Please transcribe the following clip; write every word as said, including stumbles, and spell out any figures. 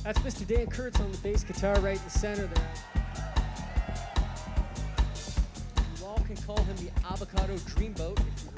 That's Mister Dan Kurtz on the bass guitar right in the center there. You all can call him the Avocado Dreamboat if you